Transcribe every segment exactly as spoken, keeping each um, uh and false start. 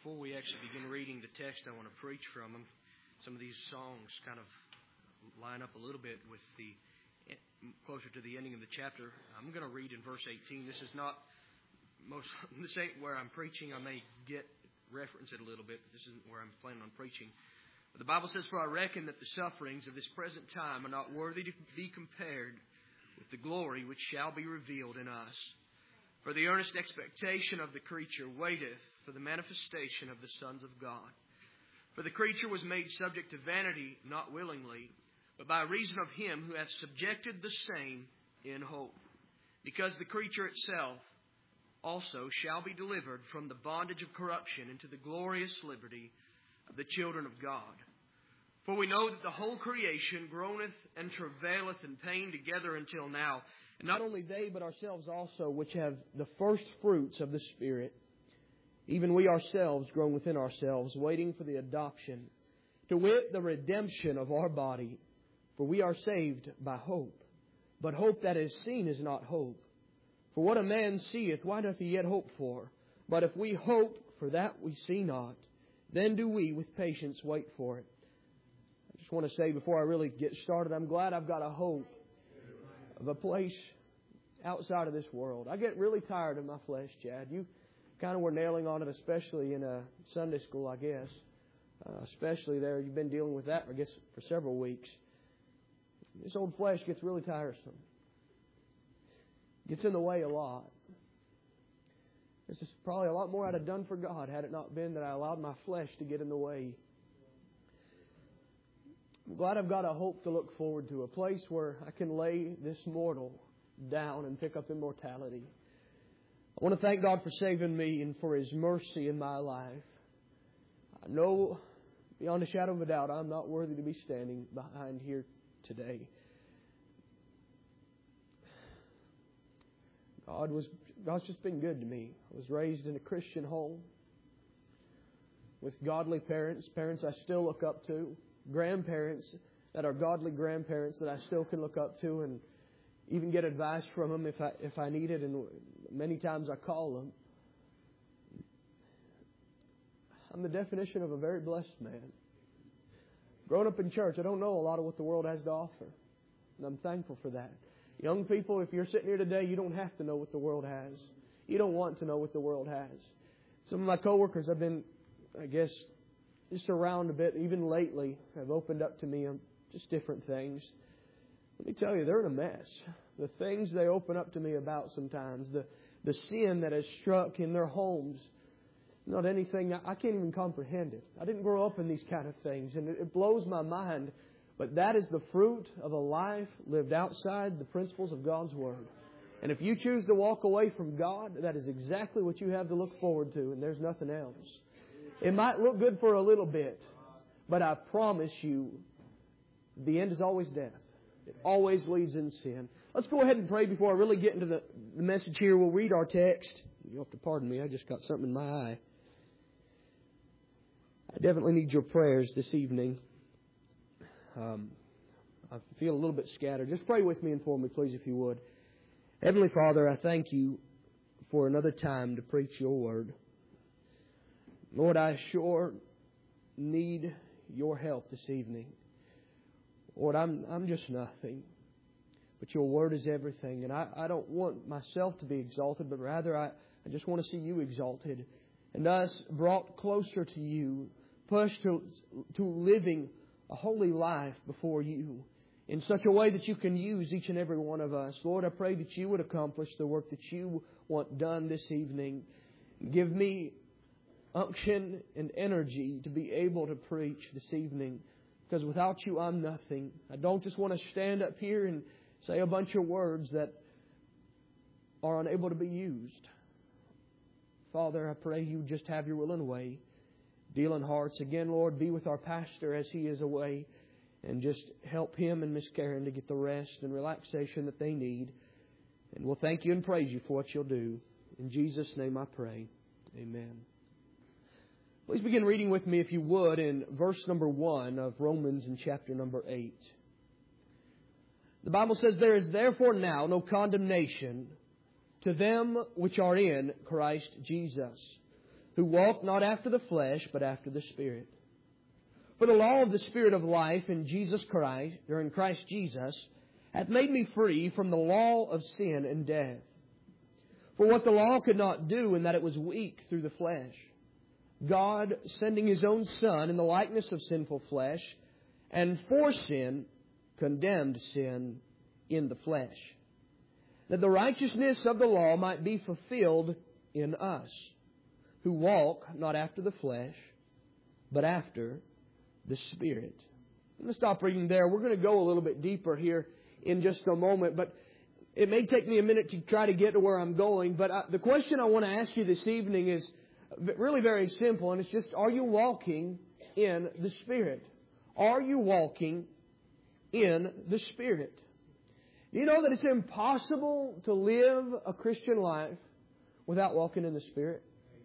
before we actually begin reading the text I want to preach from them, some of these songs kind of line up a little bit with the closer to the ending of the chapter. I'm going to read in verse eighteen. This is not most. This ain't where I'm preaching. I may get reference it a little bit, but this isn't where I'm planning on preaching. But the Bible says, "For I reckon that the sufferings of this present time are not worthy to be compared with the glory which shall be revealed in us. For the earnest expectation of the creature waiteth for the manifestation of the sons of God. For the creature was made subject to vanity, not willingly, but by reason of Him who hath subjected the same in hope. Because the creature itself also shall be delivered from the bondage of corruption into the glorious liberty of the children of God. For we know that the whole creation groaneth and travaileth in pain together until now. And not only they, but ourselves also, which have the first fruits of the Spirit, even we ourselves groan within ourselves, waiting for the adoption, to wit, the redemption of our body. For we are saved by hope. But hope that is seen is not hope. For what a man seeth, why doth he yet hope for? But if we hope for that we see not, then do we with patience wait for it." I just want to say before I really get started, I'm glad I've got a hope of a place outside of this world. I get really tired of my flesh, Chad. You kind of were nailing on it, especially in a Sunday school, I guess. Uh, especially there, you've been dealing with that, I guess, for several weeks. This old flesh gets really tiresome. Gets in the way a lot. This is probably a lot more I'd have done for God had it not been that I allowed my flesh to get in the way. I'm glad I've got a hope to look forward to, a place where I can lay this mortal down and pick up immortality. I want to thank God for saving me and for His mercy in my life. I know beyond a shadow of a doubt I'm not worthy to be standing behind here today. God was God's just been good to me. I was raised in a Christian home with godly parents, parents I still look up to, grandparents that are godly grandparents that I still can look up to and even get advice from them if I if I need it, and many times I call them. I'm the definition of a very blessed man. Growing up in church, I don't know a lot of what the world has to offer, and I'm thankful for that. Young people, if you're sitting here today, you don't have to know what the world has. You don't want to know what the world has. Some of my coworkers have been, I guess, just around a bit, even lately, have opened up to me on just different things. Let me tell you, they're in a mess. The things they open up to me about sometimes, the, the sin that has struck in their homes, not anything, I can't even comprehend it. I didn't grow up in these kind of things, and it, it blows my mind. But that is the fruit of a life lived outside the principles of God's Word. And if you choose to walk away from God, that is exactly what you have to look forward to, and there's nothing else. It might look good for a little bit, but I promise you, the end is always death. It always leads in sin. Let's go ahead and pray before I really get into the, the message here. We'll read our text. You'll have to pardon me. I just got something in my eye. I definitely need your prayers this evening. Um, I feel a little bit scattered. Just pray with me and for me, please, if you would. Heavenly Father, I thank You for another time to preach Your Word. Lord, I sure need Your help this evening. Lord, I'm I'm just nothing, but Your Word is everything. And I, I don't want myself to be exalted, but rather I, I just want to see You exalted and us brought closer to You, pushed to, to living a holy life before You in such a way that You can use each and every one of us. Lord, I pray that You would accomplish the work that You want done this evening. Give me unction and energy to be able to preach this evening, because without You, I'm nothing. I don't just want to stand up here and say a bunch of words that are unable to be used. Father, I pray You just have Your will and way. Deal in hearts. Again, Lord, be with our pastor as he is away, and just help him and Miss Karen to get the rest and relaxation that they need. And we'll thank You and praise You for what You'll do. In Jesus' name I pray. Amen. Please begin reading with me, if you would, in verse number one of Romans in chapter number eight. The Bible says, "There is therefore now no condemnation to them which are in Christ Jesus. who walk not after the flesh, but after the Spirit. For the law of the Spirit of life in Jesus Christ, or in Christ Jesus, hath made me free from the law of sin and death. For what the law could not do, in that it was weak through the flesh, God, sending His own Son in the likeness of sinful flesh, and for sin, condemned sin in the flesh, that the righteousness of the law might be fulfilled in us, who walk not after the flesh, but after the Spirit. I'm going to stop reading there. We're going to go a little bit deeper here in just a moment, but it may take me a minute to try to get to where I'm going. But I, the question I want to ask you this evening is really very simple, and it's just, are you walking in the Spirit? Are you walking in the Spirit? Do you know that it's impossible to live a Christian life without walking in the Spirit?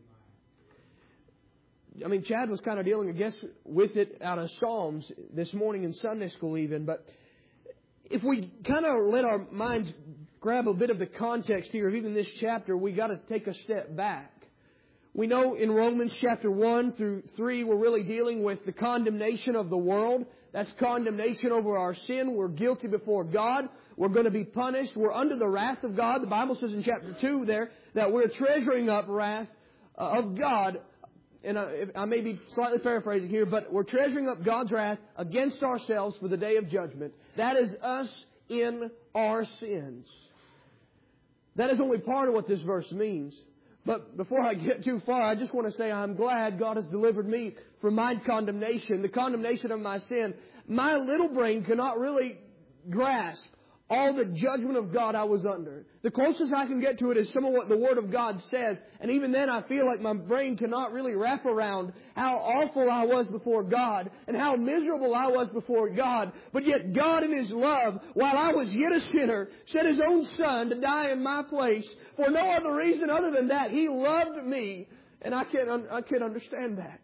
I mean, Chad was kind of dealing, I guess, with it out of Psalms this morning in Sunday school even. But if we kind of let our minds grab a bit of the context here of even this chapter, we got to take a step back. We know in Romans chapter one through three, we're really dealing with the condemnation of the world. That's condemnation over our sin. We're guilty before God. We're going to be punished. We're under the wrath of God. The Bible says in chapter two there that we're treasuring up wrath of God. And I, I may be slightly paraphrasing here, but we're treasuring up God's wrath against ourselves for the day of judgment. That is us in our sins. That is only part of what this verse means. But before I get too far, I just want to say I'm glad God has delivered me from my condemnation, the condemnation of my sin. My little brain cannot really grasp all the judgment of God I was under. The closest I can get to it is some of what the Word of God says. And even then I feel like my brain cannot really wrap around how awful I was before God and how miserable I was before God. But yet God in His love, while I was yet a sinner, sent His own Son to die in my place for no other reason other than that. He loved me, and I can't, I can't understand that.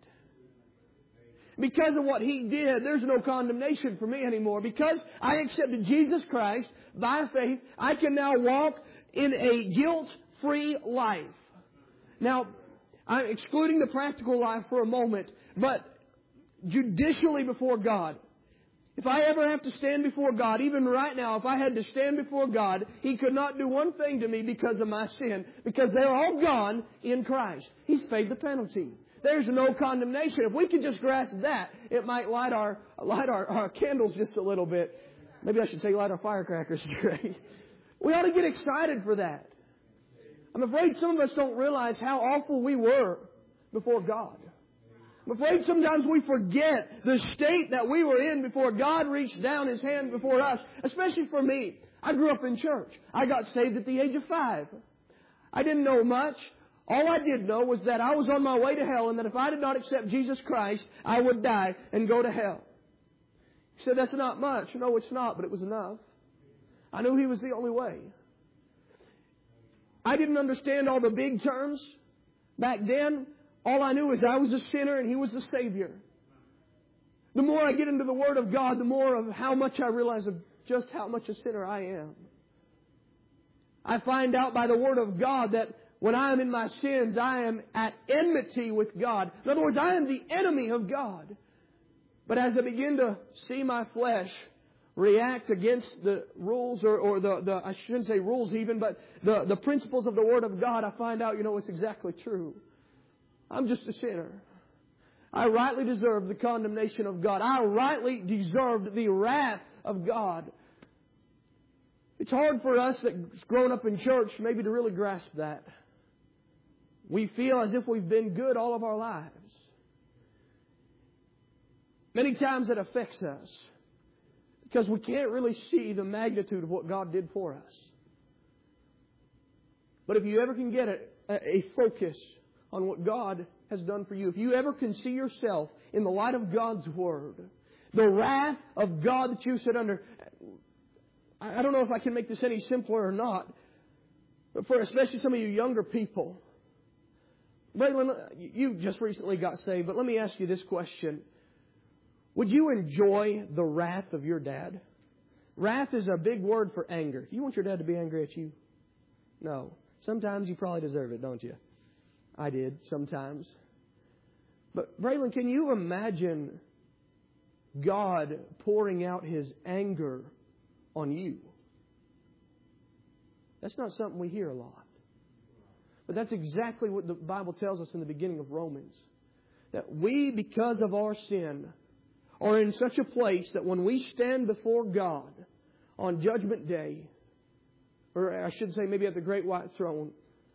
Because of what He did, there's no condemnation for me anymore. Because I accepted Jesus Christ by faith, I can now walk in a guilt-free life. Now, I'm excluding the practical life for a moment, but judicially before God, if I ever have to stand before God, even right now, if I had to stand before God, He could not do one thing to me because of my sin, because they're all gone in Christ. He's paid the penalty. There's no condemnation. If we could just grasp that, it might light our light our, our candles just a little bit. Maybe I should say light our firecrackers. We ought to get excited for that. I'm afraid some of us don't realize how awful we were before God. I'm afraid sometimes we forget the state that we were in before God reached down His hand before us. Especially for me. I grew up in church. I got saved at the age of five. I didn't know much. All I did know was that I was on my way to hell and that if I did not accept Jesus Christ, I would die and go to hell. He said, that's not much. No, it's not, but it was enough. I knew He was the only way. I didn't understand all the big terms. Back then, all I knew is I was a sinner and He was the Savior. The more I get into the Word of God, the more of how much I realize of just how much a sinner I am. I find out by the Word of God that when I am in my sins, I am at enmity with God. In other words, I am the enemy of God. But as I begin to see my flesh react against the rules, or, or the, the, I shouldn't say rules even, but the, the principles of the Word of God, I find out, you know, it's exactly true. I'm just a sinner. I rightly deserve the condemnation of God. I rightly deserved the wrath of God. It's hard for us that's grown up in church maybe to really grasp that. We feel as if we've been good all of our lives. Many times it affects us because we can't really see the magnitude of what God did for us. But if you ever can get a, a focus on what God has done for you, if you ever can see yourself in the light of God's Word, the wrath of God that you sit under, I don't know if I can make this any simpler or not, but for especially some of you younger people, Braylon, you just recently got saved, but let me ask you this question. Would you enjoy the wrath of your dad? Wrath is a big word for anger. Do you want your dad to be angry at you? No. Sometimes you probably deserve it, don't you? I did sometimes. But Braylon, can you imagine God pouring out His anger on you? That's not something we hear a lot. But that's exactly what the Bible tells us in the beginning of Romans. That we, because of our sin, are in such a place that when we stand before God on Judgment Day, or I should say maybe at the Great White Throne,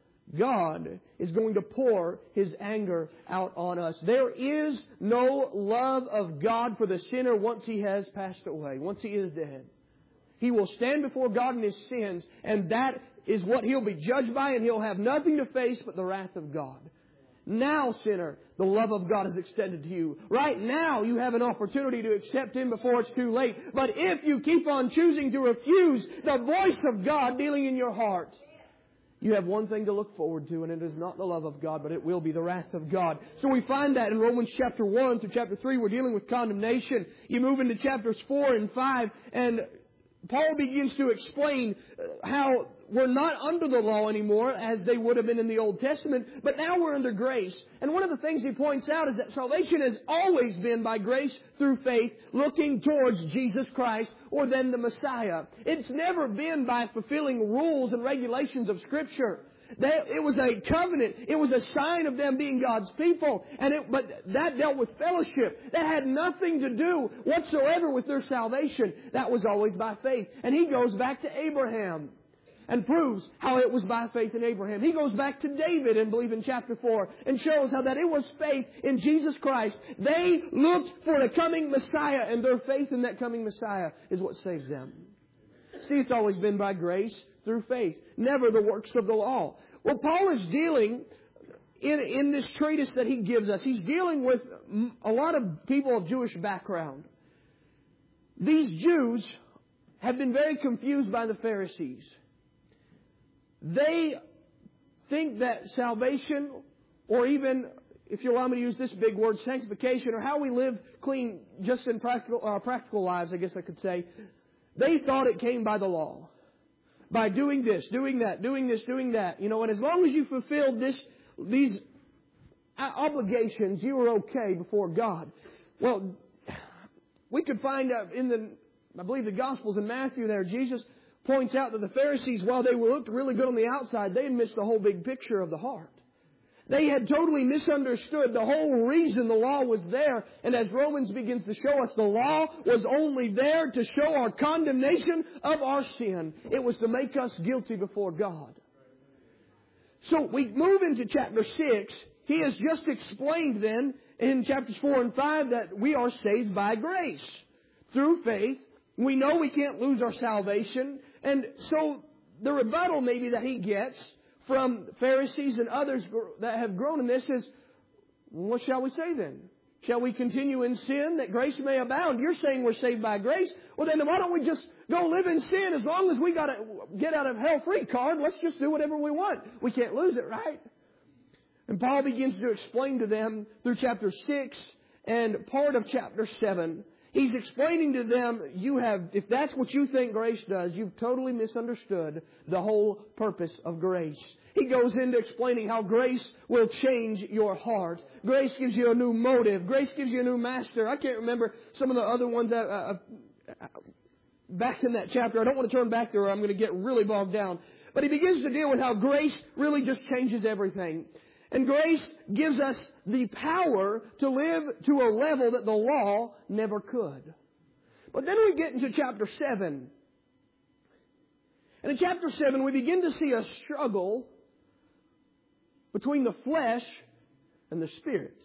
God is going to pour His anger out on us. There is no love of God for the sinner once he has passed away, once he is dead. He will stand before God in his sins, and that is what he'll be judged by, and he'll have nothing to face but the wrath of God. Now, sinner, the love of God is extended to you. Right now, you have an opportunity to accept Him before it's too late. But if you keep on choosing to refuse the voice of God dealing in your heart, you have one thing to look forward to, and it is not the love of God, but it will be the wrath of God. So we find that in Romans chapter one through chapter three, we're dealing with condemnation. You move into chapters four and five, and Paul begins to explain how we're not under the law anymore as they would have been in the Old Testament, but now we're under grace. And one of the things he points out is that salvation has always been by grace through faith, looking towards Jesus Christ or then the Messiah. It's never been by fulfilling rules and regulations of Scripture. That, it was a covenant. It was a sign of them being God's people. And it, but that dealt with fellowship. That had nothing to do whatsoever with their salvation. That was always by faith. And he goes back to Abraham and proves how it was by faith in Abraham. He goes back to David and believe in chapter four and shows how that it was faith in Jesus Christ. They looked for a coming Messiah, and their faith in that coming Messiah is what saved them. See, it's always been by grace through faith, never the works of the law. Well, Paul is dealing in, in this treatise that he gives us. He's dealing with a lot of people of Jewish background. These Jews have been very confused by the Pharisees. They think that salvation, or even, if you allow me to use this big word, sanctification, or how we live clean just in practical, uh, practical lives, I guess I could say, they thought it came by the law. By doing this, doing that, doing this, doing that. You know, and as long as you fulfilled this, these obligations, you were okay before God. Well, we could find out in the, I believe the Gospels in Matthew there, Jesus points out that the Pharisees, while they looked really good on the outside, they had missed the whole big picture of the heart. They had totally misunderstood the whole reason the law was there. And as Romans begins to show us, the law was only there to show our condemnation of our sin. It was to make us guilty before God. So we move into chapter six. He has just explained then in chapters four and five that we are saved by grace through faith. We know we can't lose our salvation. And so the rebuttal maybe that he gets from Pharisees and others that have grown in this is, what shall we say then? Shall we continue in sin that grace may abound? You're saying we're saved by grace. Well, then why don't we just go live in sin as long as we got a get out of hell free card? Let's just do whatever we want. We can't lose it, right? And Paul begins to explain to them through chapter six and part of chapter seven. He's explaining to them, you have, if that's what you think grace does, you've totally misunderstood the whole purpose of grace. He goes into explaining how grace will change your heart. Grace gives you a new motive. Grace gives you a new master. I can't remember some of the other ones that, uh, uh, back in that chapter. I don't want to turn back there or I'm going to get really bogged down. But he begins to deal with how grace really just changes everything. And grace gives us the power to live to a level that the law never could. But then we get into chapter seven. And in chapter seven, we begin to see a struggle between the flesh and the Spirit.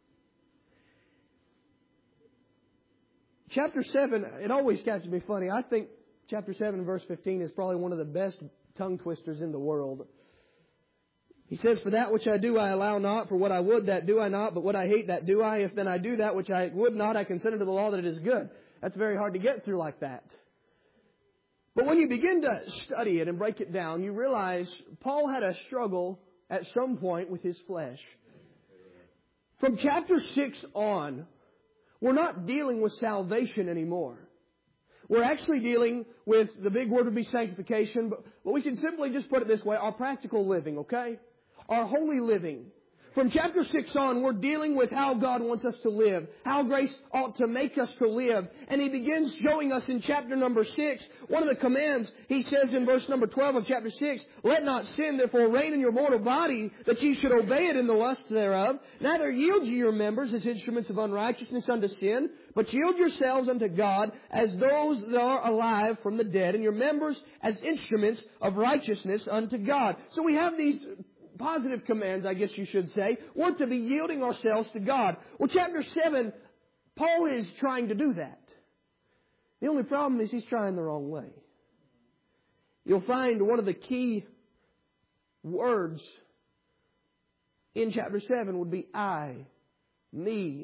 Chapter seven, it always catches me funny. I think chapter seven, verse fifteen is probably one of the best tongue twisters in the world. He says, for that which I do I allow not, for what I would that do I not, but what I hate that do I. If then I do that which I would not, I consider to the law that it is good. That's very hard to get through like that. But when you begin to study it and break it down, you realize Paul had a struggle at some point with his flesh. From chapter six on, we're not dealing with salvation anymore. We're actually dealing with, the big word would be sanctification, but, but we can simply just put it this way, our practical living, okay? Our holy living. From chapter six on, we're dealing with how God wants us to live, how grace ought to make us to live. And He begins showing us in chapter number six, one of the commands, He says in verse number twelve of chapter six, "Let not sin therefore reign in your mortal body, that ye should obey it in the lust thereof. Neither yield ye your members as instruments of unrighteousness unto sin, but yield yourselves unto God as those that are alive from the dead, and your members as instruments of righteousness unto God." So we have these positive commands, I guess you should say. We're to be yielding ourselves to God. Well, chapter seven, Paul is trying to do that. The only problem is he's trying the wrong way. You'll find one of the key words in chapter seven would be I, me.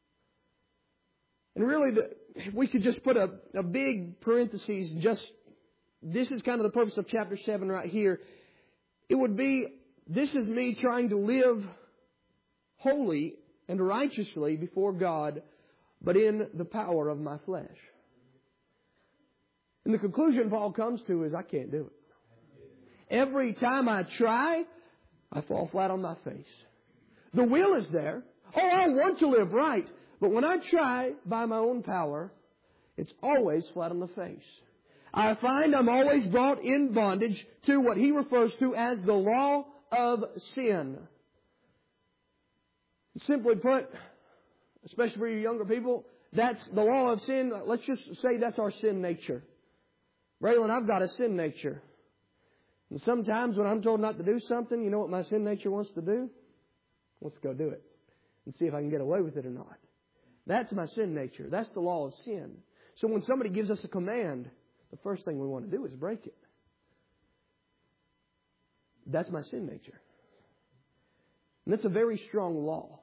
And really, the, we could just put a, a big parenthesis, just, this is kind of the purpose of chapter seven right here. It would be, this is me trying to live holy and righteously before God, but in the power of my flesh. And the conclusion Paul comes to is, I can't do it. Every time I try, I fall flat on my face. The will is there. Oh, I want to live right. But when I try by my own power, it's always flat on the face. I find I'm always brought in bondage to what he refers to as the law of sin. Simply put, especially for you younger people, that's the law of sin. Let's just say that's our sin nature. Braylon, I've got a sin nature. And sometimes when I'm told not to do something, you know what my sin nature wants to do? Wants to go do it and see if I can get away with it or not. That's my sin nature. That's the law of sin. So when somebody gives us a command, the first thing we want to do is break it. That's my sin nature. And that's a very strong law.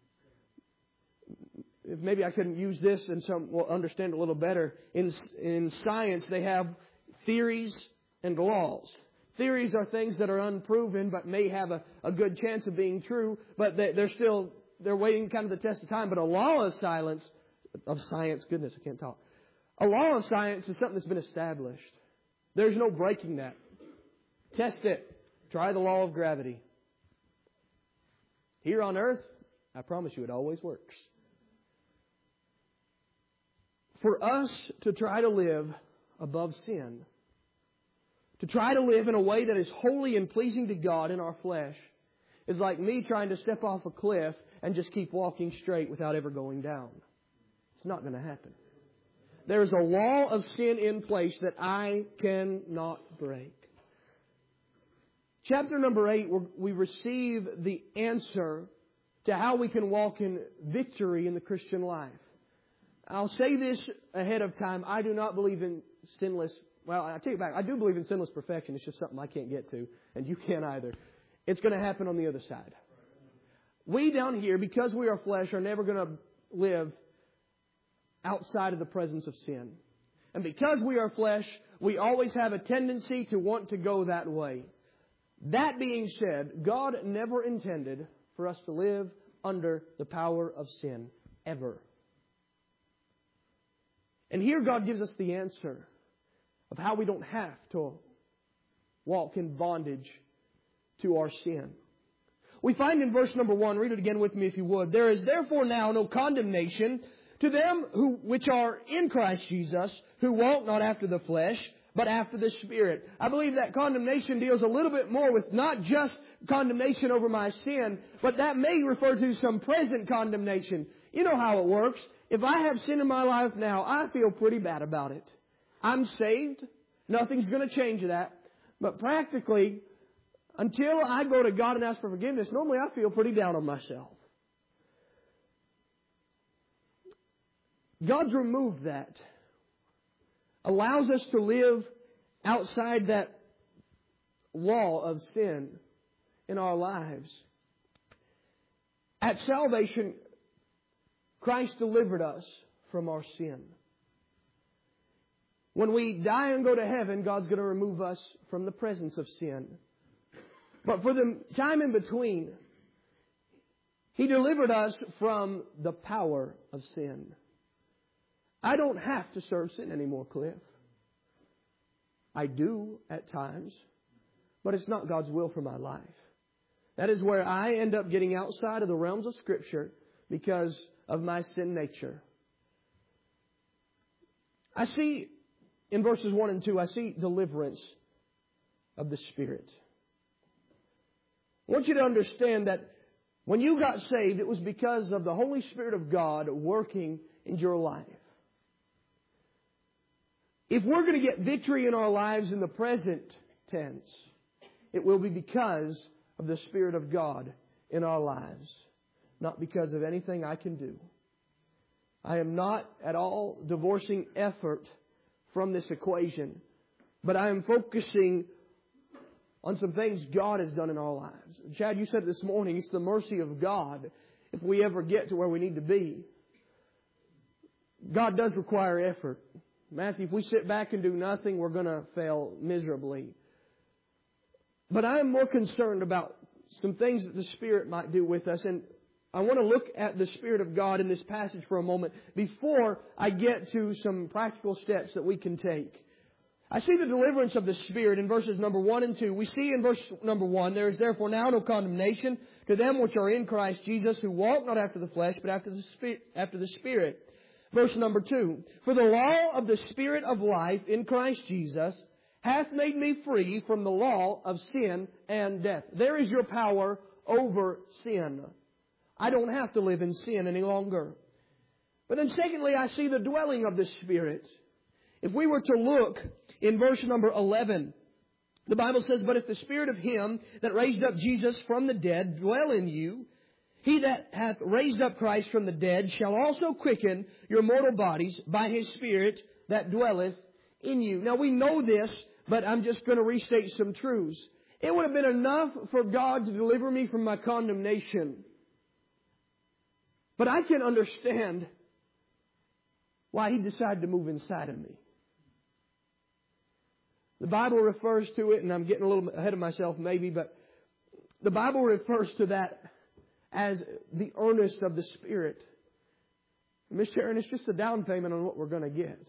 If maybe I couldn't use this and some will understand a little better. In, in science, they have theories and laws. Theories are things that are unproven but may have a, a good chance of being true, but they, they're still, they're waiting kind of the test of time. But a law of silence, of science, goodness, I can't talk. A law of science is something that's been established. There's no breaking that. Test it. Try the law of gravity. Here on earth, I promise you it always works. For us to try to live above sin, to try to live in a way that is holy and pleasing to God in our flesh, is like me trying to step off a cliff and just keep walking straight without ever going down. It's not going to happen. There is a law of sin in place that I cannot break. Chapter number eight, we receive the answer to how we can walk in victory in the Christian life. I'll say this ahead of time. I do not believe in sinless, well, I take it back. I do believe in sinless perfection. It's just something I can't get to, and you can't either. It's going to happen on the other side. We down here, because we are flesh, are never going to live outside of the presence of sin. And because we are flesh, we always have a tendency to want to go that way. That being said, God never intended for us to live under the power of sin, ever. And here God gives us the answer of how we don't have to walk in bondage to our sin. We find in verse number one, read it again with me if you would. There is therefore now no condemnation to them who which are in Christ Jesus, who walk not after the flesh, but after the Spirit. I believe that condemnation deals a little bit more with not just condemnation over my sin, but that may refer to some present condemnation. You know how it works. If I have sin in my life now, I feel pretty bad about it. I'm saved. Nothing's going to change that. But practically, until I go to God and ask for forgiveness, normally I feel pretty down on myself. God's removed that. Allows us to live outside that law of sin in our lives. At salvation, Christ delivered us from our sin. When we die and go to heaven, God's going to remove us from the presence of sin. But for the time in between, He delivered us from the power of sin. I don't have to serve sin anymore, Cliff. I do at times, but it's not God's will for my life. That is where I end up getting outside of the realms of Scripture because of my sin nature. I see in verses one and two, I see deliverance of the Spirit. I want you to understand that when you got saved, it was because of the Holy Spirit of God working in your life. If we're going to get victory in our lives in the present tense, it will be because of the Spirit of God in our lives, not because of anything I can do. I am not at all divorcing effort from this equation, but I am focusing on some things God has done in our lives. Chad, you said this morning, it's the mercy of God if we ever get to where we need to be. God does require effort. Matthew, if we sit back and do nothing, we're going to fail miserably. But I am more concerned about some things that the Spirit might do with us. And I want to look at the Spirit of God in this passage for a moment before I get to some practical steps that we can take. I see the deliverance of the Spirit in verses number one and two. We see in verse number one, there is therefore now no condemnation to them which are in Christ Jesus, who walk not after the flesh, but after the Spirit. After the Spirit. Verse number two, for the law of the Spirit of life in Christ Jesus hath made me free from the law of sin and death. There is your power over sin. I don't have to live in sin any longer. But then secondly, I see the dwelling of the Spirit. If we were to look in verse number eleven, the Bible says, but if the Spirit of Him that raised up Jesus from the dead dwell in you, He that hath raised up Christ from the dead shall also quicken your mortal bodies by His Spirit that dwelleth in you. Now we know this, but I'm just going to restate some truths. It would have been enough for God to deliver me from my condemnation. But I can understand why He decided to move inside of me. The Bible refers to it, and I'm getting a little ahead of myself maybe, but the Bible refers to that as the earnest of the Spirit. Miss Sharon, it's just a down payment on what we're going to get.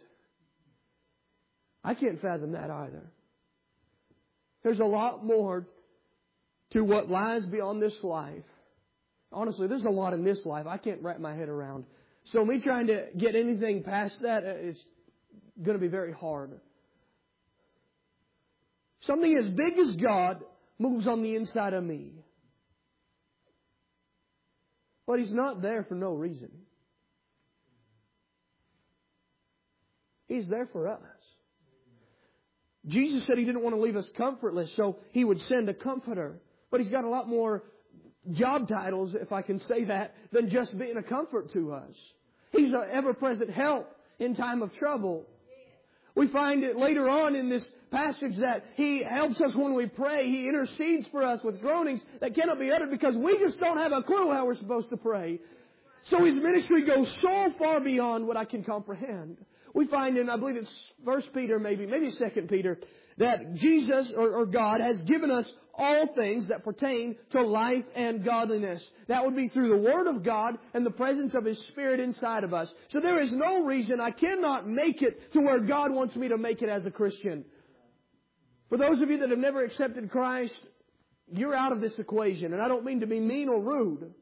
I can't fathom that either. There's a lot more to what lies beyond this life. Honestly, there's a lot in this life I can't wrap my head around. So me trying to get anything past that is going to be very hard. Something as big as God moves on the inside of me. But He's not there for no reason. He's there for us. Jesus said He didn't want to leave us comfortless, so He would send a comforter. But He's got a lot more job titles, if I can say that, than just being a comfort to us. He's an ever-present help in time of trouble. We find it later on in this passage that He helps us when we pray. He intercedes for us with groanings that cannot be uttered because we just don't have a clue how we're supposed to pray. So His ministry goes so far beyond what I can comprehend. We find in, I believe it's First Peter, maybe, maybe Second Peter, that Jesus or, or God has given us all things that pertain to life and godliness. That would be through the Word of God and the presence of His Spirit inside of us. So there is no reason I cannot make it to where God wants me to make it as a Christian. For those of you that have never accepted Christ, you're out of this equation. And I don't mean to be mean or rude.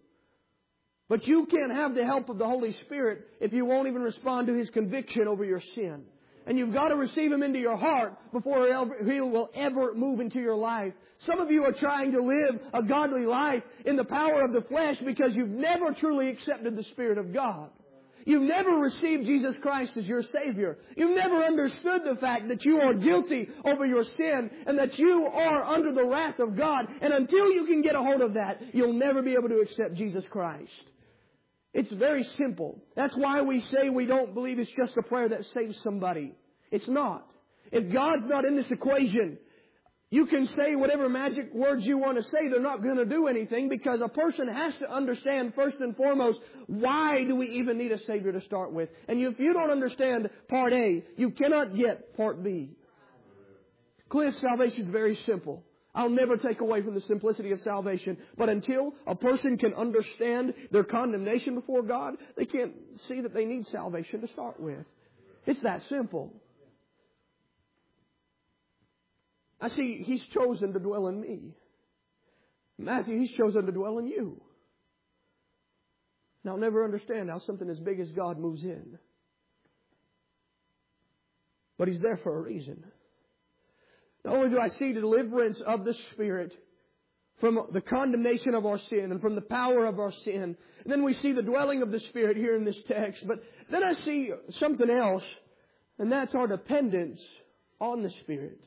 But you can't have the help of the Holy Spirit if you won't even respond to His conviction over your sin. And you've got to receive Him into your heart before He will ever move into your life. Some of you are trying to live a godly life in the power of the flesh because you've never truly accepted the Spirit of God. You've never received Jesus Christ as your Savior. You've never understood the fact that you are guilty over your sin and that you are under the wrath of God. And until you can get a hold of that, you'll never be able to accept Jesus Christ. It's very simple. That's why we say we don't believe it's just a prayer that saves somebody. It's not. If God's not in this equation, you can say whatever magic words you want to say. They're not going to do anything because a person has to understand first and foremost, why do we even need a Savior to start with? And if you don't understand part A, you cannot get part B. Cliff, salvation is very simple. I'll never take away from the simplicity of salvation. But until a person can understand their condemnation before God, they can't see that they need salvation to start with. It's that simple. I see He's chosen to dwell in me. Matthew, He's chosen to dwell in you. And I'll never understand how something as big as God moves in. But He's there for a reason. Not only do I see deliverance of the Spirit from the condemnation of our sin and from the power of our sin, and then we see the dwelling of the Spirit here in this text, but then I see something else, and that's our dependence on the Spirit.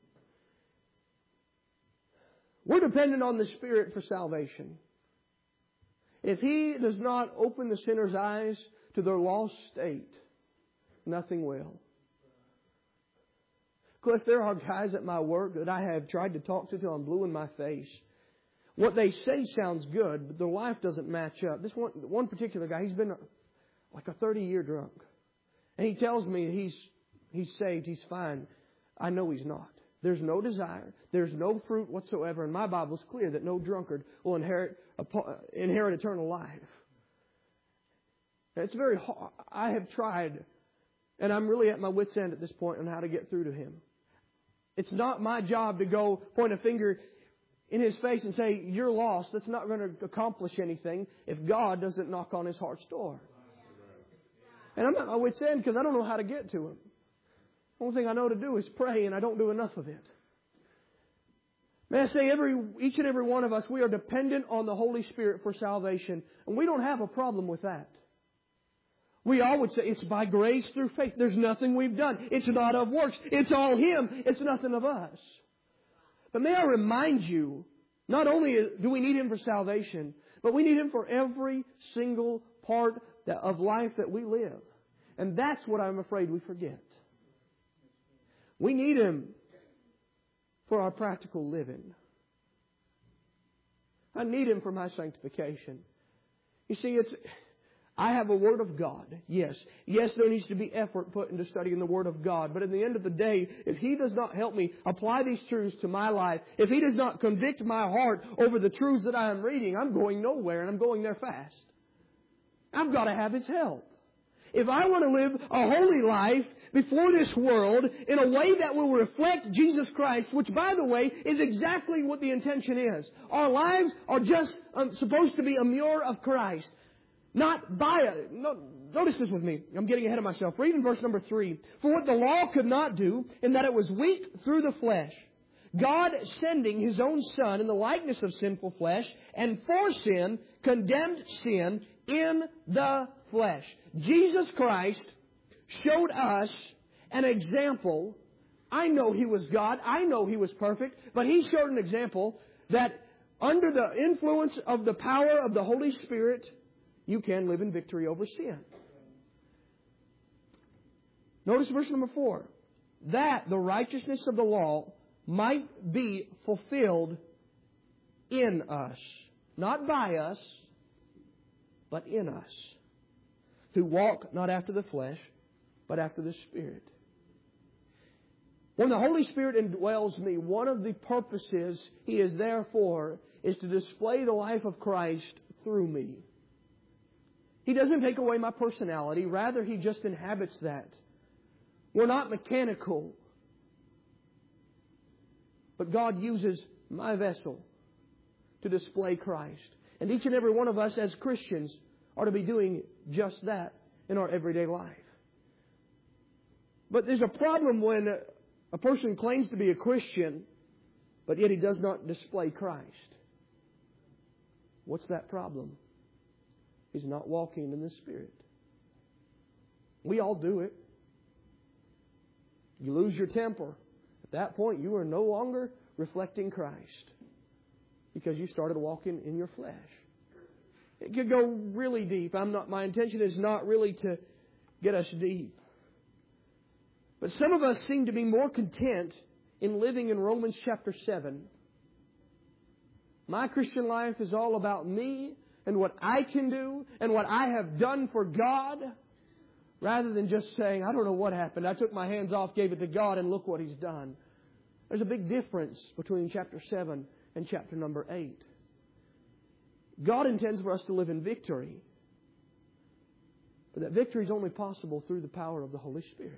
We're dependent on the Spirit for salvation. If He does not open the sinner's eyes to their lost state, nothing will. Cliff, there are guys at my work that I have tried to talk to till I'm blue in my face. What they say sounds good, but their life doesn't match up. This one, one particular guy, he's been like a thirty-year drunk. And he tells me he's he's saved, he's fine. I know he's not. There's no desire. There's no fruit whatsoever. And my Bible's clear that no drunkard will inherit inherit eternal life. And it's very hard. I have tried, and I'm really at my wit's end at this point on how to get through to him. It's not my job to go point a finger in his face and say, you're lost. That's not going to accomplish anything if God doesn't knock on his heart's door. And I'm at my wit's end because I don't know how to get to him. The only thing I know to do is pray, and I don't do enough of it. May I say, every each and every one of us, we are dependent on the Holy Spirit for salvation. And we don't have a problem with that. We all would say it's by grace through faith. There's nothing we've done. It's not of works. It's all Him. It's nothing of us. But may I remind you, not only do we need Him for salvation, but we need Him for every single part of life that we live. And that's what I'm afraid we forget. We need Him for our practical living. I need Him for my sanctification. You see, it's... I have a Word of God, yes. Yes, there needs to be effort put into studying the Word of God. But at the end of the day, if He does not help me apply these truths to my life, if He does not convict my heart over the truths that I am reading, I'm going nowhere, and I'm going there fast. I've got to have His help. If I want to live a holy life before this world in a way that will reflect Jesus Christ, which, by the way, is exactly what the intention is. Our lives are just um, supposed to be a mirror of Christ. Not by a... No, notice this with me. I'm getting ahead of myself. Read in verse number three. For what the law could not do, in that it was weak through the flesh, God sending His own Son in the likeness of sinful flesh, and for sin, condemned sin in the flesh. Jesus Christ showed us an example. I know He was God. I know He was perfect. But He showed an example that under the influence of the power of the Holy Spirit, you can live in victory over sin. Notice verse number four. That the righteousness of the law might be fulfilled in us. Not by us, but in us. Who walk not after the flesh, but after the Spirit. When the Holy Spirit indwells me, one of the purposes He is there for is to display the life of Christ through me. He doesn't take away my personality. Rather, He just inhabits that. We're not mechanical. But God uses my vessel to display Christ. And each and every one of us as Christians are to be doing just that in our everyday life. But there's a problem when a person claims to be a Christian, but yet he does not display Christ. What's that problem? He's not walking in the Spirit. We all do it. You lose your temper. At that point, you are no longer reflecting Christ because you started walking in your flesh. It could go really deep. I'm not. My intention is not really to get us deep. But some of us seem to be more content in living in Romans chapter seven. My Christian life is all about me and what I can do and what I have done for God, rather than just saying, I don't know what happened. I took my hands off, gave it to God, and look what He's done. There's a big difference between chapter seven and chapter number eight. God intends for us to live in victory. But that victory is only possible through the power of the Holy Spirit.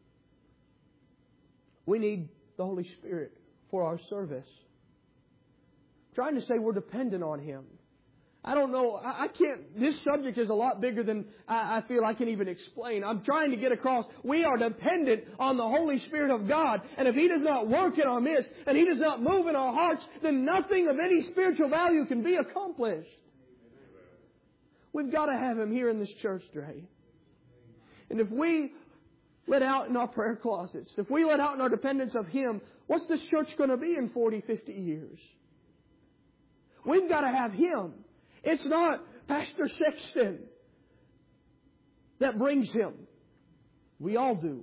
We need the Holy Spirit for our service. trying to say we're dependent on Him. I don't know. I, I can't. This subject is a lot bigger than I, I feel I can even explain. I'm trying to get across. We are dependent on the Holy Spirit of God. And if He does not work in our midst and He does not move in our hearts, then nothing of any spiritual value can be accomplished. We've got to have Him here in this church today. And if we let out in our prayer closets, if we let out in our dependence of Him, what's this church going to be in forty, fifty years? We've got to have Him. It's not Pastor Sexton that brings Him. We all do.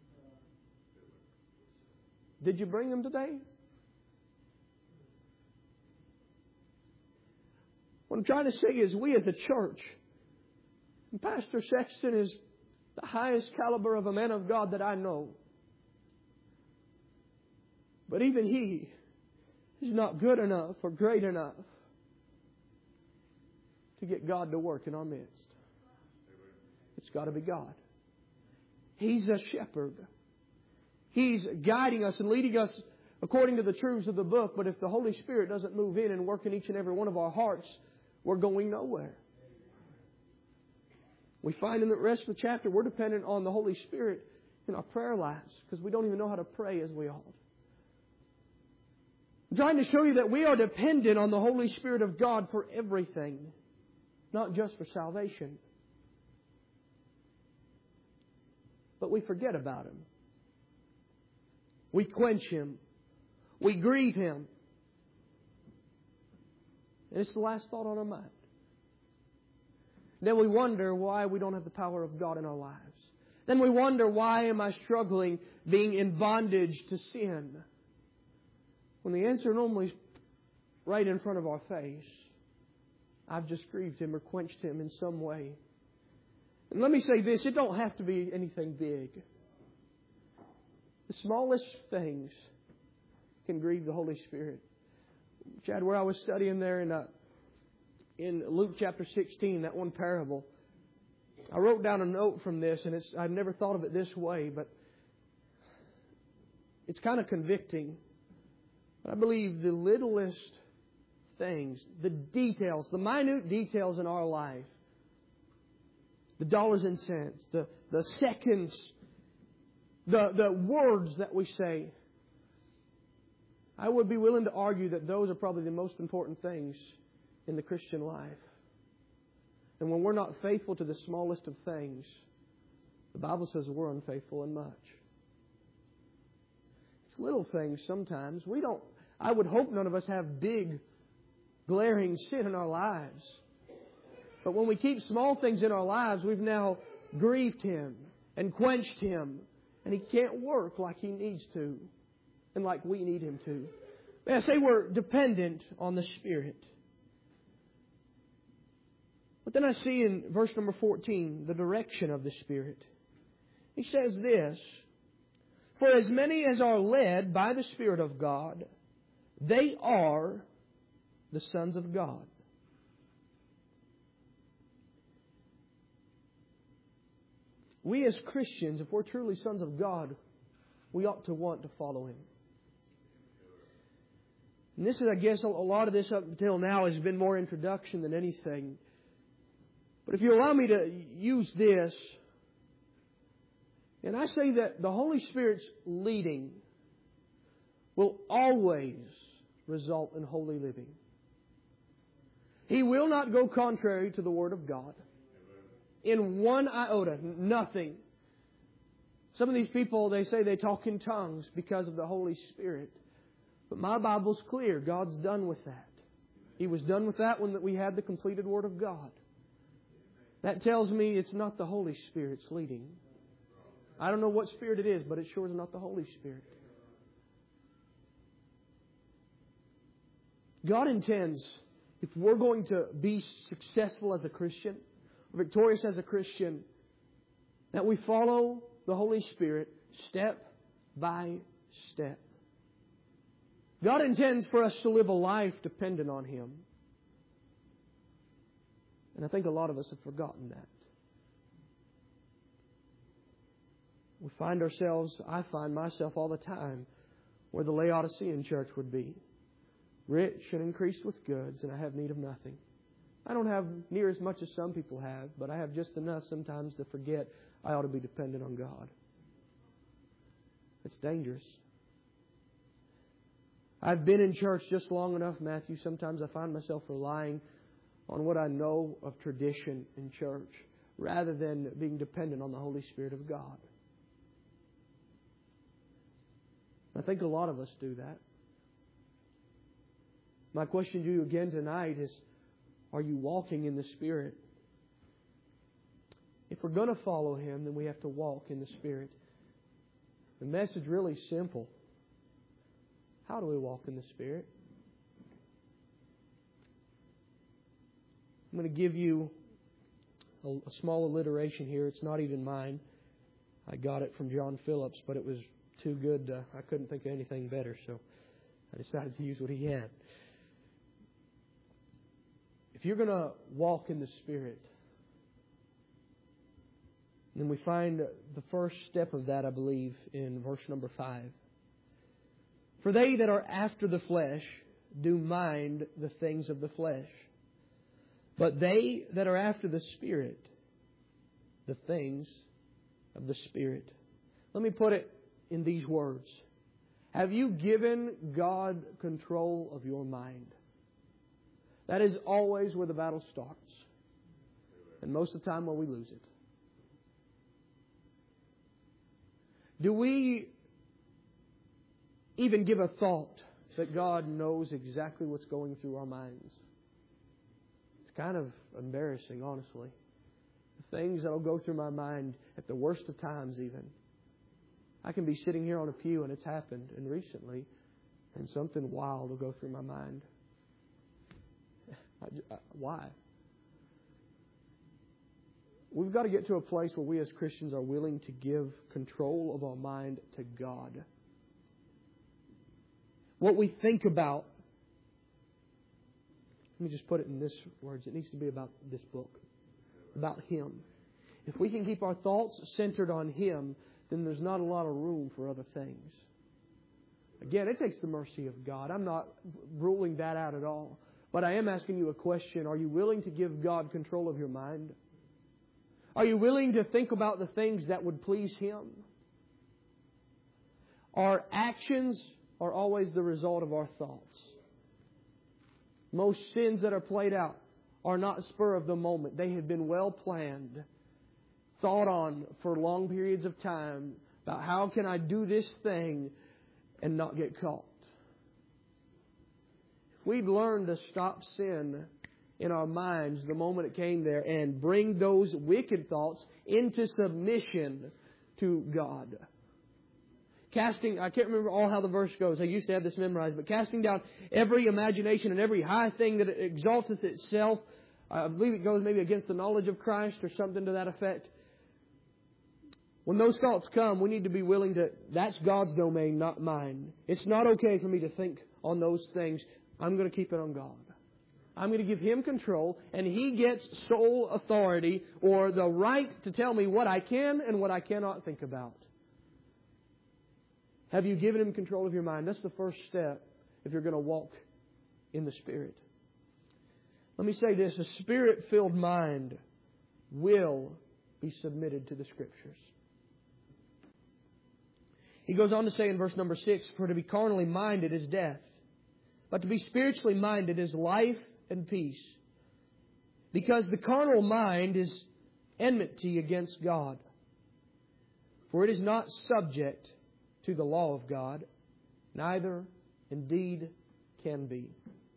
Did you bring Him today? What I'm trying to say is we as a church, and Pastor Sexton is the highest caliber of a man of God that I know. But even he is not good enough or great enough to get God to work in our midst. It's got to be God. He's a shepherd. He's guiding us and leading us according to the truths of the book. But if the Holy Spirit doesn't move in and work in each and every one of our hearts, we're going nowhere. We find in the rest of the chapter we're dependent on the Holy Spirit in our prayer lives because we don't even know how to pray as we ought. I'm trying to show you that we are dependent on the Holy Spirit of God for everything, not just for salvation. But we forget about Him. We quench Him. We grieve Him. And it's the last thought on our mind. Then we wonder why we don't have the power of God in our lives. Then we wonder, why am I struggling being in bondage to sin? When the answer normally is right in front of our face. I've just grieved Him or quenched Him in some way. And let me say this, it don't have to be anything big. The smallest things can grieve the Holy Spirit. Chad, where I was studying there in, uh, in Luke chapter sixteen, that one parable, I wrote down a note from this, and it's I've never thought of it this way, but it's kind of convicting. But I believe the littlest things, the details, the minute details in our life, the dollars and cents, the, the seconds, the, the words that we say, I would be willing to argue that those are probably the most important things in the Christian life. And when we're not faithful to the smallest of things, the Bible says we're unfaithful in much. It's little things sometimes. We don't, I would hope none of us have big, glaring sin in our lives. But when we keep small things in our lives, we've now grieved Him and quenched Him. And He can't work like He needs to and like we need Him to. May I say we're dependent on the Spirit. But then I see in verse number fourteen, the direction of the Spirit. He says this, "For as many as are led by the Spirit of God, they are the sons of God." We as Christians, if we're truly sons of God, we ought to want to follow Him. And this is, I guess, a lot of this up until now has been more introduction than anything. But if you allow me to use this, and I say that the Holy Spirit's leading will always result in holy living. He will not go contrary to the Word of God. In one iota, nothing. Some of these people, they say they talk in tongues because of the Holy Spirit. But my Bible's clear. God's done with that. He was done with that when we had the completed Word of God. That tells me it's not the Holy Spirit's leading. I don't know what Spirit it is, but it sure is not the Holy Spirit. God intends, if we're going to be successful as a Christian, victorious as a Christian, that we follow the Holy Spirit step by step. God intends for us to live a life dependent on Him. And I think a lot of us have forgotten that. We find ourselves, I find myself all the time, where the Laodicean church would be. rich and increased with goods, and I have need of nothing. I don't have near as much as some people have, but I have just enough sometimes to forget I ought to be dependent on God. It's dangerous. I've been in church just long enough, Matthew. Sometimes I find myself relying on what I know of tradition in church rather than being dependent on the Holy Spirit of God. I think a lot of us do that. My question to you again tonight is, are you walking in the Spirit? If we're going to follow Him, then we have to walk in the Spirit. The message is really simple. How do we walk in the Spirit? I'm going to give you a, a small alliteration here. It's not even mine. I got it from John Phillips, but it was too good. Uh, I couldn't think of anything better, so I decided to use what he had. If you're going to walk in the Spirit, then we find the first step of that, I believe, in verse number five. For they that are after the flesh do mind the things of the flesh, but they that are after the Spirit, the things of the Spirit. Let me put it in these words. Have you given God control of your mind? That is always where the battle starts. And most of the time where we lose it. Do we even give a thought that God knows exactly what's going through our minds? It's kind of embarrassing, honestly. The things that will go through my mind at the worst of times even. I can be sitting here on a pew, and it's happened, and recently, and something wild will go through my mind. I, I, why? We've got to get to a place where we as Christians are willing to give control of our mind to God. What we think about, let me just put it in this words, it needs to be about this book, about Him. If we can keep our thoughts centered on Him, then there's not a lot of room for other things. Again, it takes the mercy of God. I'm not ruling that out at all. But I am asking you a question. Are you willing to give God control of your mind? Are you willing to think about the things that would please Him? Our actions are always the result of our thoughts. Most sins that are played out are not spur of the moment. They have been well planned, thought on for long periods of time about how can I do this thing and not get caught. If we'd learn to stop sin in our minds the moment it came there and bring those wicked thoughts into submission to God. Casting, I can't remember all how the verse goes. I used to have this memorized. But casting down every imagination and every high thing that exalteth itself. I believe it goes maybe against the knowledge of Christ or something to that effect. When those thoughts come, we need to be willing to, that's God's domain, not mine. It's not okay for me to think on those things. I'm going to keep it on God. I'm going to give Him control, and He gets sole authority or the right to tell me what I can and what I cannot think about. Have you given Him control of your mind? That's the first step if you're going to walk in the Spirit. Let me say this. A Spirit-filled mind will be submitted to the Scriptures. He goes on to say in verse number six, for to be carnally minded is death, but to be spiritually minded is life and peace. Because the carnal mind is enmity against God. For it is not subject to the law of God, neither indeed can be.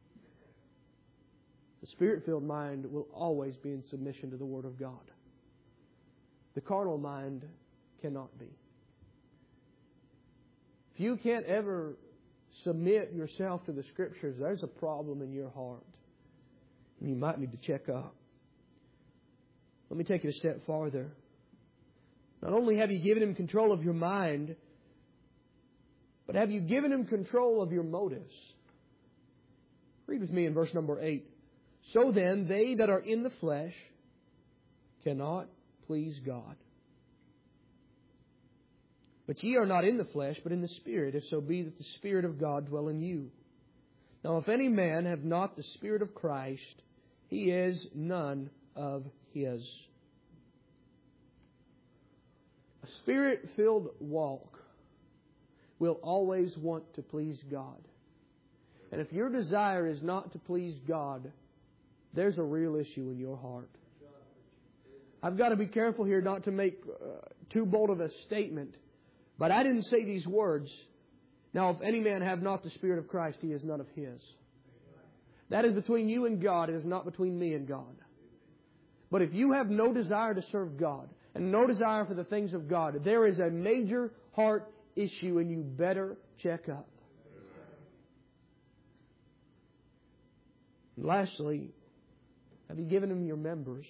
The Spirit-filled mind will always be in submission to the Word of God. The carnal mind cannot be. If you can't ever submit yourself to the Scriptures, there's a problem in your heart. And you might need to check up. Let me take it a step farther. Not only have you given Him control of your mind, but have you given Him control of your motives? Read with me in verse number eight. So then, they that are in the flesh cannot please God. But ye are not in the flesh, but in the Spirit, if so be that the Spirit of God dwell in you. Now, if any man have not the Spirit of Christ, he is none of His. A Spirit-filled walk will always want to please God. And if your desire is not to please God, there's a real issue in your heart. I've got to be careful here not to make uh, too bold of a statement. But I didn't say these words. Now, if any man have not the Spirit of Christ, he is none of His. That is between you and God. It is not between me and God. But if you have no desire to serve God and no desire for the things of God, there is a major heart issue, and you better check up. And lastly, have you given Him your members?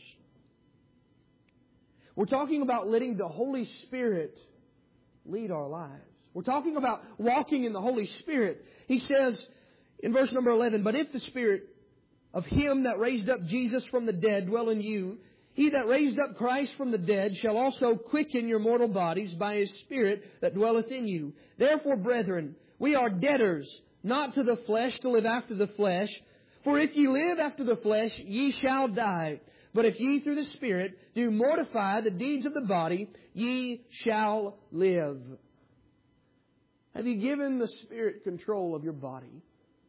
We're talking about letting the Holy Spirit lead our lives. We're talking about walking in the Holy Spirit. He says in verse number eleven, "But if the Spirit of Him that raised up Jesus from the dead dwell in you, He that raised up Christ from the dead shall also quicken your mortal bodies by His Spirit that dwelleth in you. Therefore, brethren, we are debtors, not to the flesh, to live after the flesh. For if ye live after the flesh, ye shall die. But if ye through the Spirit do mortify the deeds of the body, ye shall live." Have you given the Spirit control of your body?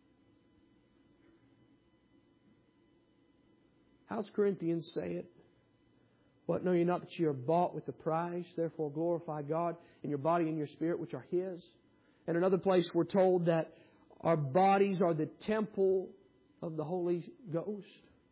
How's Corinthians say it? What, know ye not that ye are bought with a price? Therefore glorify God in your body and your spirit, which are His. In another place we're told that our bodies are the temple of the Holy Ghost.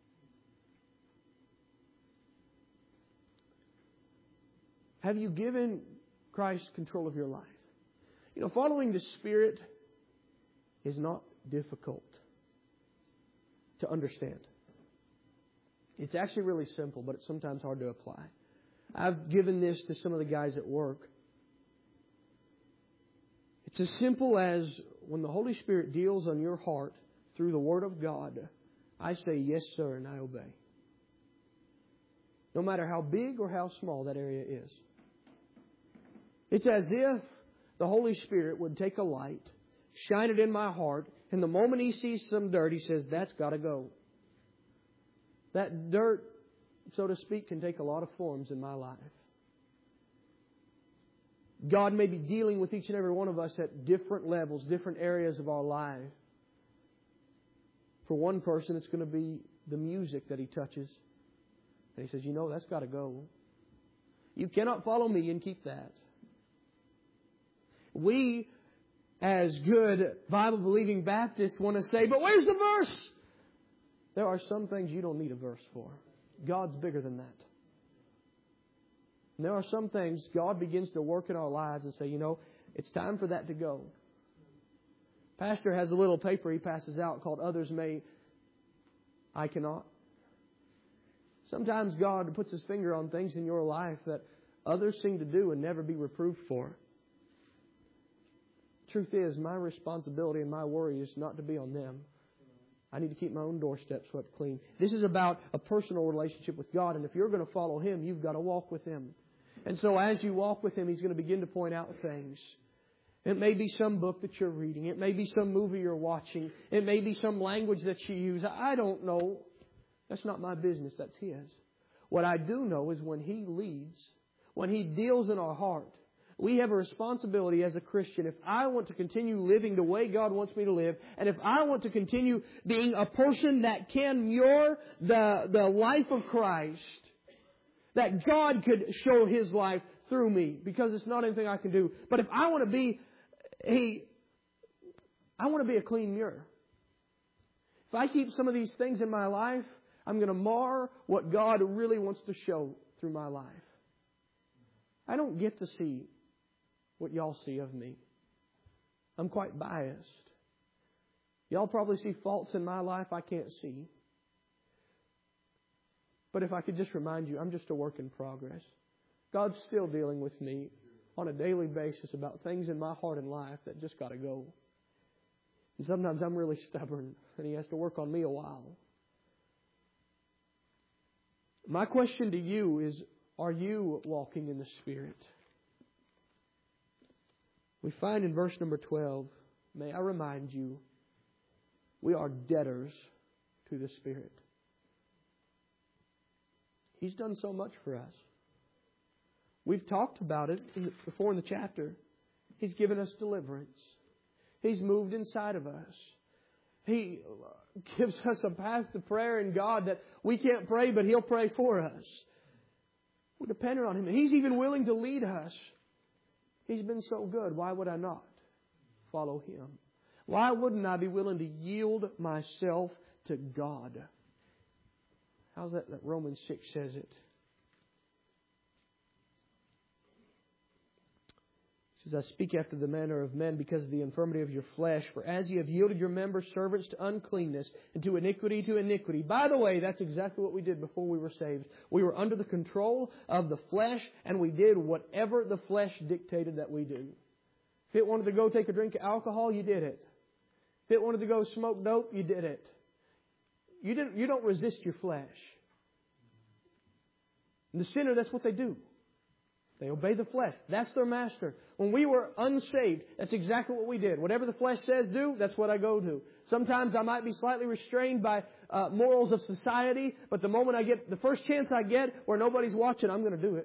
Have you given Christ control of your life? You know, following the Spirit is not difficult to understand. It's actually really simple, but it's sometimes hard to apply. I've given this to some of the guys at work. It's as simple as when the Holy Spirit deals on your heart through the Word of God, I say yes, sir, and I obey. No matter how big or how small that area is. It's as if the Holy Spirit would take a light, shine it in my heart, and the moment He sees some dirt, He says, that's got to go. That dirt, so to speak, can take a lot of forms in my life. God may be dealing with each and every one of us at different levels, different areas of our life. For one person, it's going to be the music that he touches. And he says, you know, that's got to go. You cannot follow me and keep that. We, as good Bible-believing Baptists, want to say, but where's the verse? There are some things you don't need a verse for. God's bigger than that. And there are some things God begins to work in our lives and say, you know, it's time for that to go. Pastor has a little paper he passes out called Others May, I Cannot. Sometimes God puts His finger on things in your life that others seem to do and never be reproved for. Truth is, my responsibility and my worry is not to be on them. I need to keep my own doorstep swept clean. This is about a personal relationship with God. And if you're going to follow Him, you've got to walk with Him. And so as you walk with Him, He's going to begin to point out things. It may be some book that you're reading. It may be some movie you're watching. It may be some language that you use. I don't know. That's not my business. That's His. What I do know is when He leads, when He deals in our heart, we have a responsibility as a Christian. If I want to continue living the way God wants me to live, and if I want to continue being a person that can mirror the, the life of Christ, that God could show His life through me, because it's not anything I can do. But if I want to be a, I want to be a clean mirror. If I keep some of these things in my life, I'm going to mar what God really wants to show through my life. I don't get to see what y'all see of me. I'm quite biased. Y'all probably see faults in my life I can't see. But if I could just remind you, I'm just a work in progress. God's still dealing with me on a daily basis about things in my heart and life that just got to go. And sometimes I'm really stubborn and He has to work on me a while. My question to you is, are you walking in the Spirit? We find in verse number twelve, may I remind you, We are debtors to the Spirit. He's done so much for us. We've talked about it in the, before in the chapter. He's given us deliverance. He's moved inside of us. He gives us a path to prayer in God that we can't pray, but He'll pray for us. We're dependent on Him. He's even willing to lead us. He's been so good. Why would I not follow Him? Why wouldn't I be willing to yield myself to God? How's that, that Romans six says it? It says, I speak after the manner of men because of the infirmity of your flesh. For as you have yielded your members servants to uncleanness and to iniquity to iniquity. By the way, that's exactly what we did before we were saved. We were under the control of the flesh and we did whatever the flesh dictated that we do. If it wanted to go take a drink of alcohol, you did it. If it wanted to go smoke dope, you did it. You didn't, you don't resist your flesh. And the sinner, that's what they do. They obey the flesh. That's their master. When we were unsaved, that's exactly what we did. Whatever the flesh says do, that's what I go to. Sometimes I might be slightly restrained by uh, morals of society, but the moment I get, the first chance I get where nobody's watching, I'm going to do it.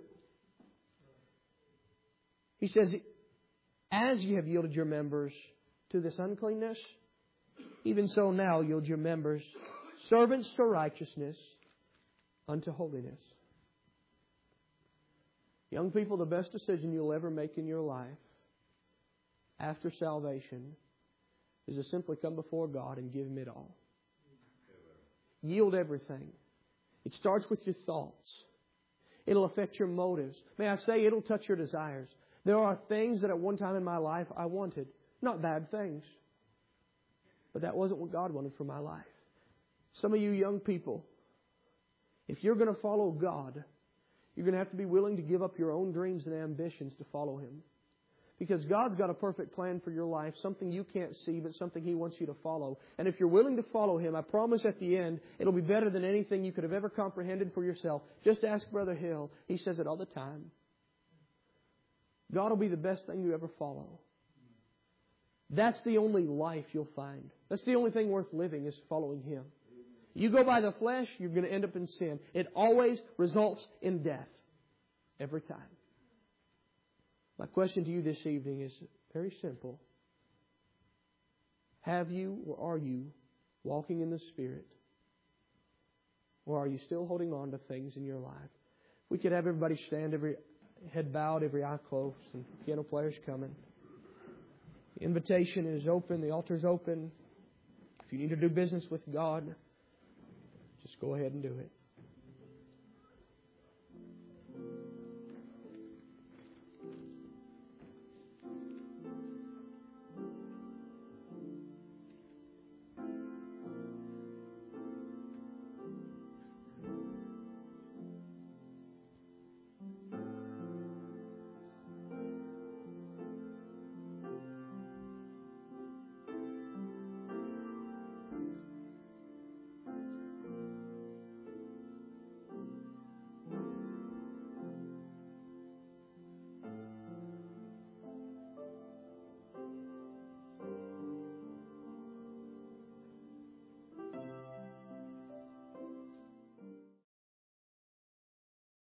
He says, as you have yielded your members to this uncleanness, even so now yield your members servants to righteousness unto holiness. Young people, the best decision you'll ever make in your life after salvation is to simply come before God and give Him it all. Yield everything. It starts with your thoughts. It'll affect your motives. May I say, it'll touch your desires. There are things that at one time in my life I wanted. Not bad things. But that wasn't what God wanted for my life. Some of you young people, if you're going to follow God, you're going to have to be willing to give up your own dreams and ambitions to follow Him. Because God's got a perfect plan for your life, something you can't see, but something He wants you to follow. And if you're willing to follow Him, I promise at the end, it'll be better than anything you could have ever comprehended for yourself. Just ask Brother Hill. He says it all the time. God will be the best thing you ever follow. That's the only life you'll find. That's the only thing worth living is following Him. You go by the flesh, you're going to end up in sin. It always results in death. Every time. My question to you this evening is very simple. Have you or are you walking in the Spirit? Or are you still holding on to things in your life? If we could have everybody stand, every head bowed, every eye closed, and piano players coming. The invitation is open. The altar is open. If you need to do business with God, just go ahead and do it.